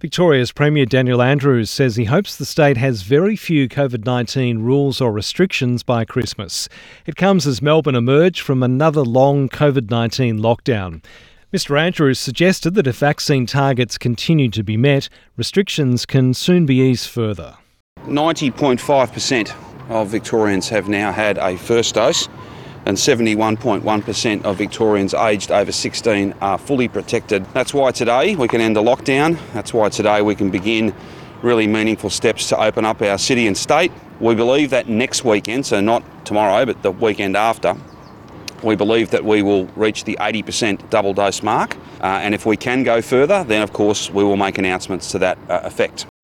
Victoria's Premier Daniel Andrews says he hopes the state has very few COVID-19 rules or restrictions by Christmas. It comes as Melbourne emerge from another long COVID-19 lockdown. Mr Andrews suggested that if vaccine targets continue to be met, restrictions can soon be eased further. 90.5% of Victorians have now had a first dose, and 71.1% of Victorians aged over 16 are fully protected. That's why today we can end the lockdown. That's why today we can begin really meaningful steps to open up our city and state. We believe that next weekend, so not tomorrow but the weekend after, we believe that we will reach the 80% double dose mark. And if we can go further, then of course we will make announcements to that effect.